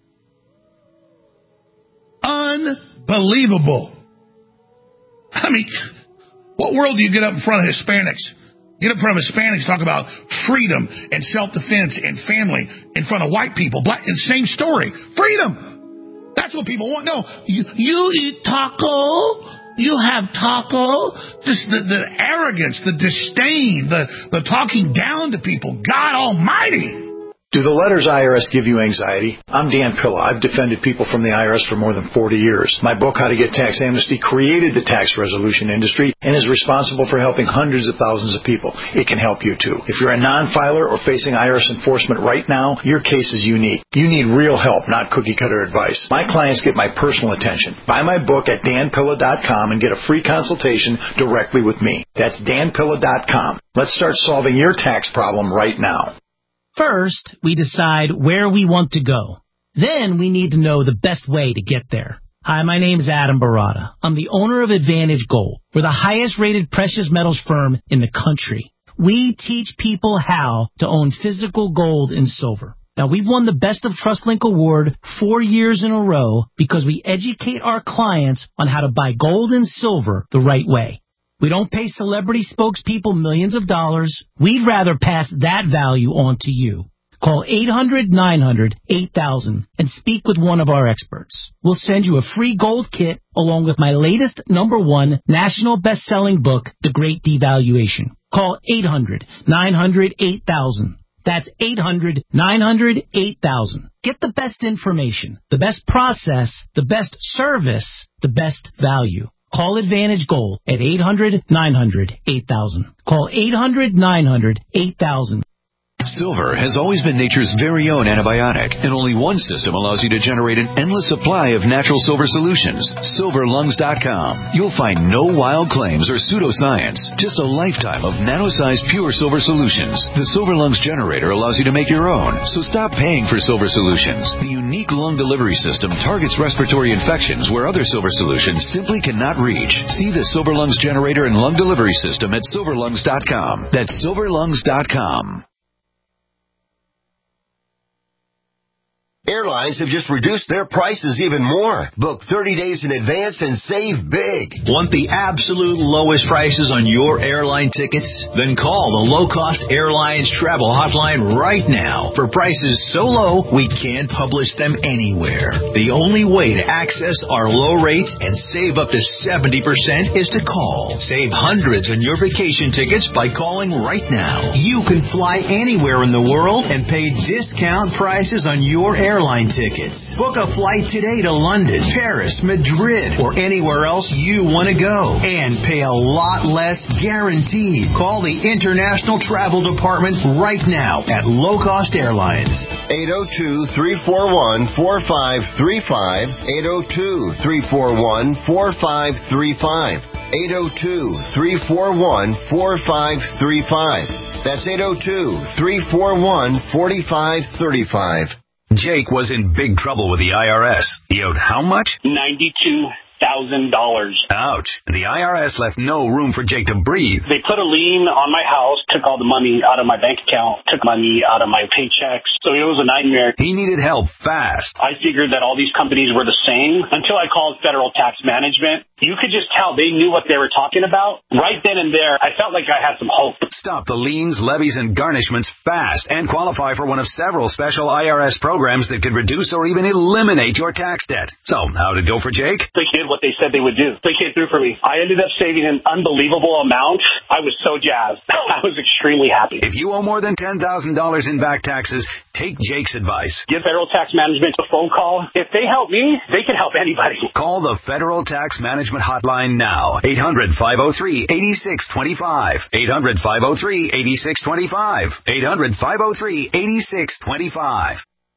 Unbelievable. I mean, what world do you get up in front of Hispanics? Get up in front of Hispanics, talk about freedom and self-defense and family in front of white people. Black, and same story. Freedom. That's what people want. No, you eat taco. You have taco. Just the arrogance, the disdain, the talking down to people. God Almighty. Do the letters IRS give you anxiety? I'm Dan Pilla. I've defended people from the IRS for more than 40 years. My book, How to Get Tax Amnesty, created the tax resolution industry and is responsible for helping hundreds of thousands of people. It can help you, too. If you're a non-filer or facing IRS enforcement right now, your case is unique. You need real help, not cookie-cutter advice. My clients get my personal attention. Buy my book at danpilla.com and get a free consultation directly with me. That's danpilla.com. Let's start solving your tax problem right now. First, we decide where we want to go. Then we need to know the best way to get there. Hi, my name is Adam Barada. I'm the owner of Advantage Gold. We're the highest rated precious metals firm in the country. We teach people how to own physical gold and silver. Now, we've won the Best of TrustLink Award 4 years in a row because we educate our clients on how to buy gold and silver the right way. We don't pay celebrity spokespeople millions of dollars. We'd rather pass that value on to you. Call 800-900-8000 and speak with one of our experts. We'll send you a free gold kit along with my latest #1 national best-selling book, The Great Devaluation. Call 800-900-8000. That's 800-900-8000. Get the best information, the best process, the best service, the best value. Call Advantage Gold at 800-900-8000. Call 800-900-8000. Silver has always been nature's very own antibiotic, and only one system allows you to generate an endless supply of natural silver solutions. SilverLungs.com. You'll find no wild claims or pseudoscience, just a lifetime of nano-sized pure silver solutions. The Silver Lungs generator allows you to make your own, so stop paying for silver solutions. The unique lung delivery system targets respiratory infections where other silver solutions simply cannot reach. See the Silver Lungs generator and lung delivery system at SilverLungs.com. That's SilverLungs.com. Airlines have just reduced their prices even more. Book 30 days in advance and save big. Want the absolute lowest prices on your airline tickets? Then call the Low Cost Airlines Travel Hotline right now. For prices so low, we can't publish them anywhere. The only way to access our low rates and save up to 70% is to call. Save hundreds on your vacation tickets by calling right now. You can fly anywhere in the world and pay discount prices on your airline tickets. Book a flight today to London, Paris, Madrid, or anywhere else you want to go. And pay a lot less guaranteed. Call the International Travel Department right now at Low Cost Airlines. 802-341-4535. 802-341-4535. 802-341-4535. That's 802-341-4535. Jake was in big trouble with the IRS. He owed how much? $92,000. Ouch. The IRS left no room for Jake to breathe. They put a lien on my house, took all the money out of my bank account, took money out of my paychecks. So it was a nightmare. He needed help fast. I figured that all these companies were the same until I called Federal Tax Management. You could just tell they knew what they were talking about. Right then and there, I felt like I had some hope. Stop the liens, levies, and garnishments fast and qualify for one of several special IRS programs that could reduce or even eliminate your tax debt. So, how did it go for Jake? They did what they said they would do. They came through for me. I ended up saving an unbelievable amount. I was so jazzed. I was extremely happy. If you owe more than $10,000 in back taxes, take Jake's advice. Give Federal Tax Management a phone call. If they help me, they can help anybody. Call the Federal Tax Management Hotline now. 800-503-8625. 800-503-8625. 800-503-8625.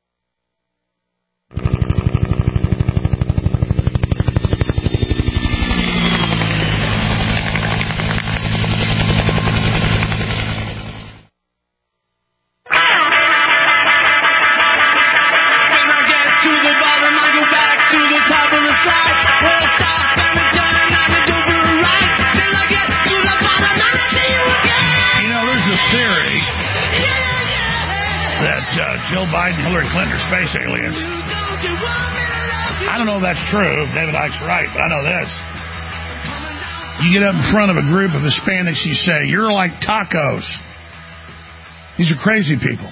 Joe Biden, Hillary Clinton are space aliens. I don't know if that's true, if David Icke's right, but I know this. You get up in front of a group of Hispanics, you say, you're like tacos. These are crazy people.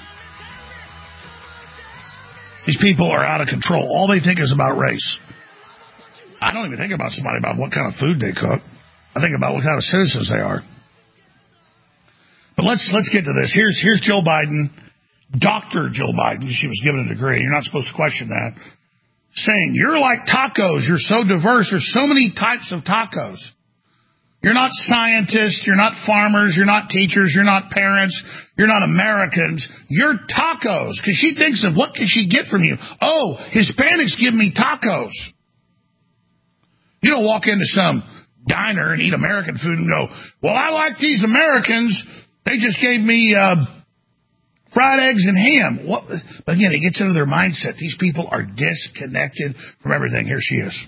These people are out of control. All they think is about race. I don't even think about somebody about what kind of food they cook. I think about what kind of citizens they are. But let's get to this. Here's Jill Biden. Dr. Jill Biden, she was given a degree, you're not supposed to question that, saying, you're like tacos, you're so diverse, there's so many types of tacos. You're not scientists, you're not farmers, you're not teachers, you're not parents, you're not Americans, you're tacos. Because she thinks of what can she get from you? Oh, Hispanics give me tacos. You don't walk into some diner and eat American food and go, well, I like these Americans, they just gave me fried eggs and ham. What? But again, it gets into their mindset. These people are disconnected from everything. Here she is.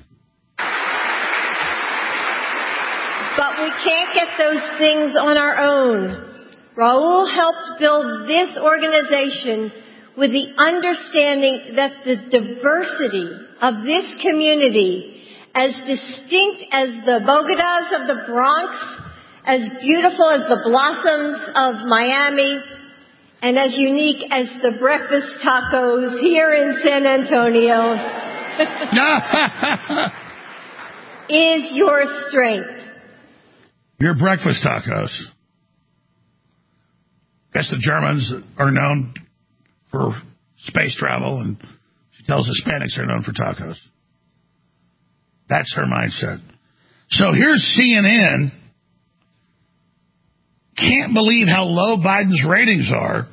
But we can't get those things on our own. Raul helped build this organization with the understanding that the diversity of this community, as distinct as the Bogotas of the Bronx, as beautiful as the blossoms of Miami, and as unique as the breakfast tacos here in San Antonio, is your strength. Your breakfast tacos. Guess the Germans are known for space travel, and she tells Hispanics are known for tacos. That's her mindset. So here's CNN. Can't believe how low Biden's ratings are.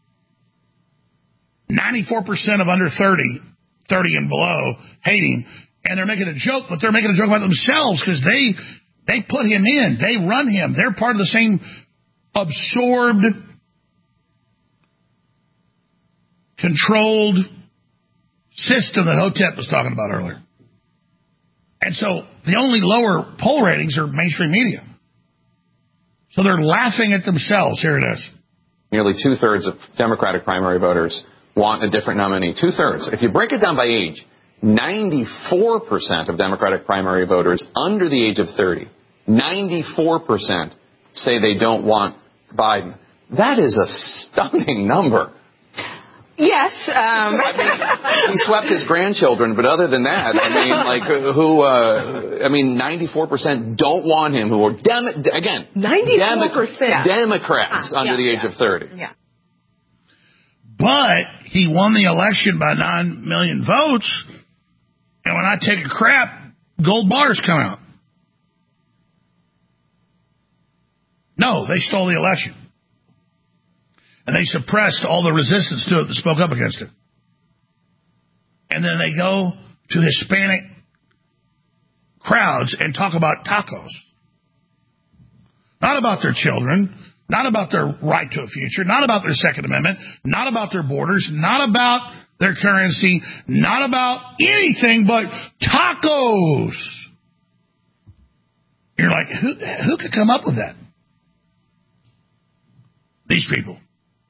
94% of under 30 and below, hate him. And they're making a joke, but they're making a joke about themselves because they put him in. They run him. They're part of the same absorbed, controlled system that Hotep was talking about earlier. And so the only lower poll ratings are mainstream media. So they're laughing at themselves. Here it is. Nearly two-thirds of Democratic primary voters want a different nominee. Two-thirds. If you break it down by age, 94% of Democratic primary voters under the age of 30, 94% say they don't want Biden. That is a stunning number. Yes. I mean, he swept his grandchildren, but other than that, I mean, 94% don't want him. Who are 94%. Democrats under the age of 30. Yeah. But he won the election by 9 million votes, and when I take a crap, gold bars come out. No, they stole the election. And they suppressed all the resistance to it that spoke up against it. And then they go to Hispanic crowds and talk about tacos. Not about their children, not about their right to a future, not about their Second Amendment, not about their borders, not about their currency, not about anything but tacos. You're like, who could come up with that? These people.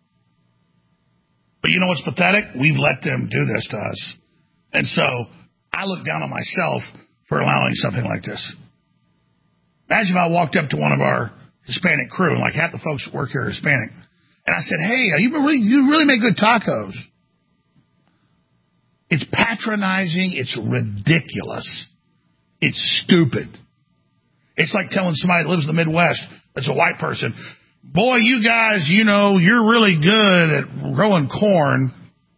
But you know what's pathetic? We've let them do this to us. And so I look down on myself for allowing something like this. Imagine if I walked up to one of our Hispanic crew, and like half the folks that work here are Hispanic, and I said, hey, you really make good tacos. It's patronizing. It's ridiculous. It's stupid. It's like telling somebody that lives in the Midwest that's a white person, boy, you guys, you're really good at growing corn.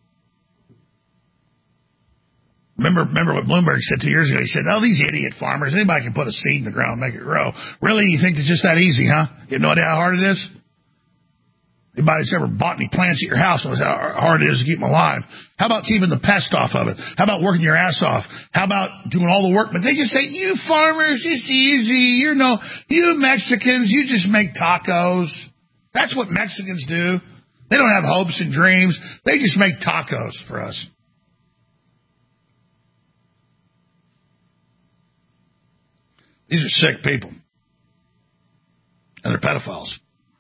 Remember what Bloomberg said 2 years ago? He said, oh, these idiot farmers, anybody can put a seed in the ground and make it grow. Really? You think it's just that easy, huh? You have no idea how hard it is? Anybody that's ever bought any plants at your house knows how hard it is to keep them alive. How about keeping the pest off of it? How about working your ass off? How about doing all the work? But they just say, you farmers, it's easy. You Mexicans, you just make tacos. That's what Mexicans do. They don't have hopes and dreams. They just make tacos for us. These are sick people. And they're pedophiles.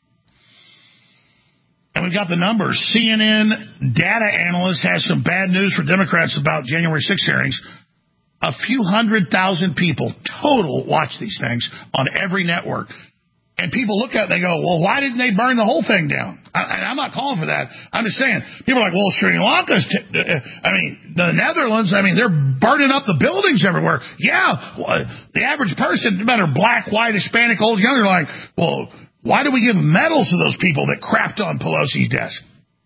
And we've got the numbers. CNN data analyst has some bad news for Democrats about January 6 hearings. A few 100,000 people total watch these things on every network. And people look at it and they go, well, why didn't they burn the whole thing down? I'm not calling for that. I'm just saying, people are like, well, Sri Lanka's, the Netherlands, they're burning up the buildings everywhere. Yeah, the average person, no matter black, white, Hispanic, old, young, they're like, well, why do we give medals to those people that crapped on Pelosi's desk?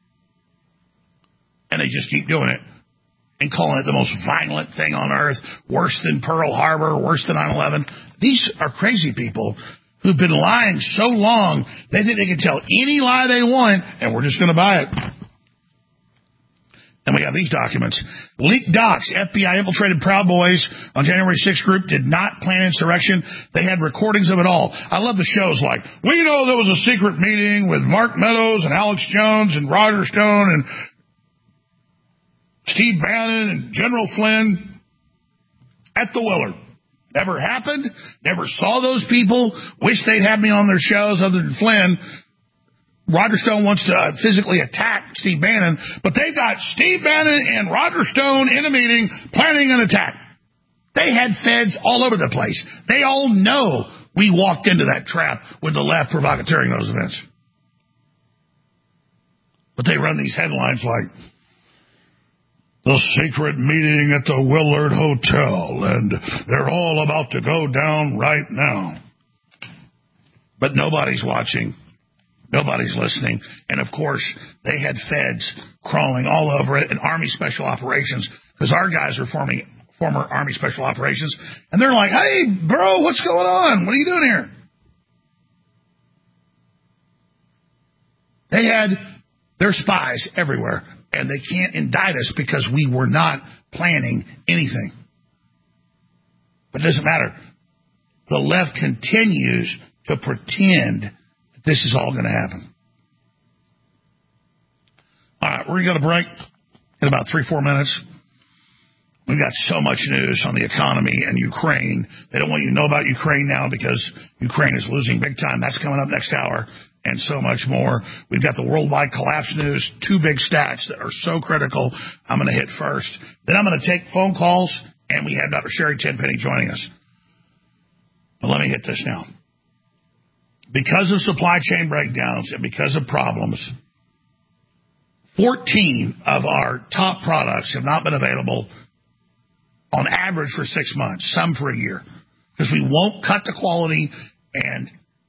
And they just keep doing it and calling it the most violent thing on earth, worse than Pearl Harbor, worse than 9/11. These are crazy people who've been lying so long, they think they can tell any lie they want, and we're just going to buy it. And we have these documents. Leaked docs. FBI infiltrated Proud Boys on January 6th group did not plan insurrection. They had recordings of it all. I love the shows like, we know there was a secret meeting with Mark Meadows and Alex Jones and Roger Stone and Steve Bannon and General Flynn at the Willard. Never happened. Never saw those people. Wish they'd had me on their shows other than Flynn. Roger Stone wants to physically attack Steve Bannon, but they've got Steve Bannon and Roger Stone in a meeting planning an attack. They had feds all over the place. They all know we walked into that trap with the left provocateuring those events. But they run these headlines like, the secret meeting at the Willard Hotel, and they're all about to go down right now. But nobody's watching. Nobody's listening. And, of course, they had feds crawling all over it and Army Special Operations because our guys are forming former Army Special Operations, and they're like, hey, bro, what's going on? What are you doing here? They had their spies everywhere, and they can't indict us because we were not planning anything. But it doesn't matter. The left continues to pretend that this is all going to happen. All right, we're going to go to break in about 3-4 minutes. We've got so much news on the economy and Ukraine. They don't want you to know about Ukraine now because Ukraine is losing big time. That's coming up next hour, and so much more. We've got the worldwide collapse news, 2 big stats that are so critical. I'm going to hit first. Then I'm going to take phone calls, and we have Dr. Sherry Tenpenny joining us. But let me hit this now. Because of supply chain breakdowns and because of problems, 14 of our top products have not been available on average for 6 months, some for a year, because we won't cut the quality. And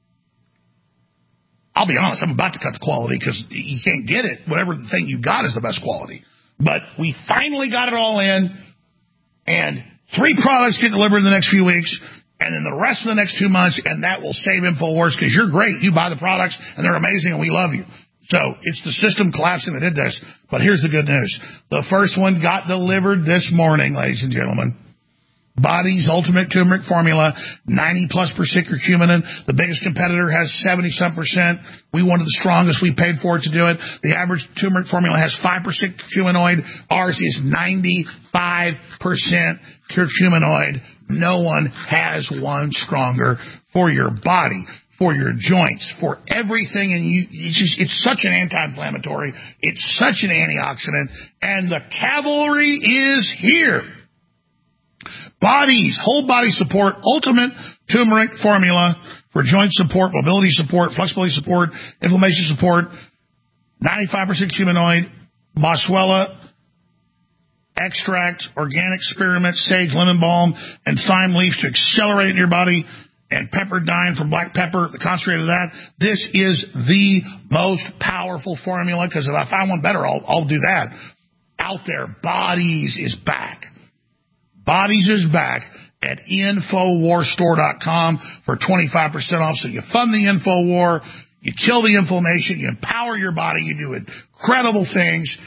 I'll be honest, I'm about to cut the quality because you can't get it. Whatever the thing you got is the best quality. But we finally got it all in, and 3 products get delivered in the next few weeks, and then the rest of the next 2 months, and that will save InfoWars because you're great. You buy the products, and they're amazing, and we love you. So it's the system collapsing that did this. But here's the good news. The first one got delivered this morning, ladies and gentlemen. Body's Ultimate Turmeric Formula, 90+% curcumin. The biggest competitor has 70-some%. We wanted the strongest. We paid for it to do it. The average turmeric formula has 5% curcuminoid. Ours is 95% curcuminoid. No one has one stronger for your body, for your joints, for everything. And it's such an anti-inflammatory. It's such an antioxidant. And the cavalry is here. Body's Whole Body Support Ultimate Turmeric Formula for joint support, mobility support, flexibility support, inflammation support, 95% curcuminoid, Boswellia extract, organic spearmint, sage, lemon balm, and thyme leaves to accelerate in your body, and Pepperdine from black pepper, the concentrate of that. This is the most powerful formula, because if I find one better, I'll do that. Out there, Bodies is back. Bodies is back at InfoWarsStore.com for 25% off. So you fund the InfoWar, you kill the inflammation, you empower your body, you do incredible things.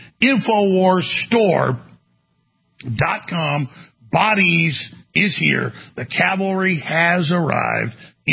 InfoWarsStore.com. Bodies is here. The cavalry has arrived.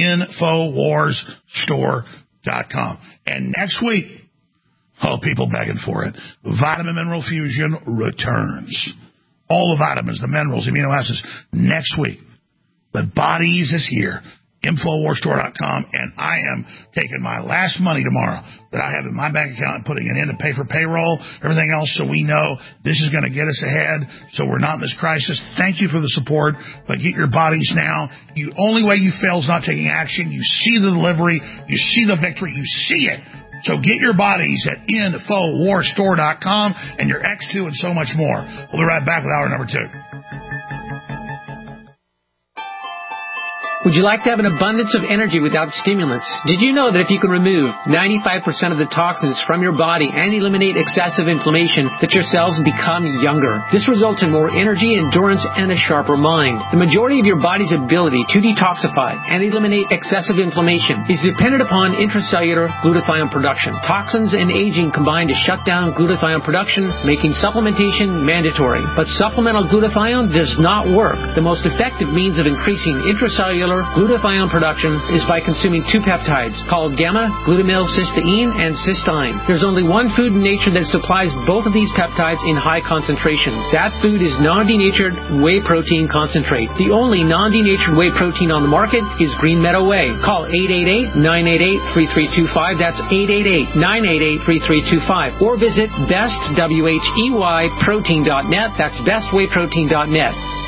InfoWarsStore.com. And next week, people begging for it, Vitamin Mineral Fusion returns. All the vitamins, the minerals, amino acids, next week. But Bodies is here. InfoWarsStore.com. And I am taking my last money tomorrow that I have in my bank account and putting it in to pay for payroll, everything else, so we know this is going to get us ahead, so we're not in this crisis. Thank you for the support, but get your Bodies now. The only way you fail is not taking action. You see the delivery. You see the victory. You see it. So get your Bodies at InfoWarsStore.com and your X2 and so much more. We'll be right back with hour number 2. Would you like to have an abundance of energy without stimulants? Did you know that if you can remove 95% of the toxins from your body and eliminate excessive inflammation, that your cells become younger? This results in more energy, endurance, and a sharper mind. The majority of your body's ability to detoxify and eliminate excessive inflammation is dependent upon intracellular glutathione production. Toxins and aging combine to shut down glutathione production, making supplementation mandatory. But supplemental glutathione does not work. The most effective means of increasing intracellular glutathione production is by consuming 2 peptides called gamma-glutamyl-cysteine and cysteine. There's only one food in nature that supplies both of these peptides in high concentrations. That food is non-denatured whey protein concentrate. The only non-denatured whey protein on the market is Green Meadow Whey. Call 888-988-3325. That's 888-988-3325. Or visit bestwheyprotein.net. That's bestwheyprotein.net.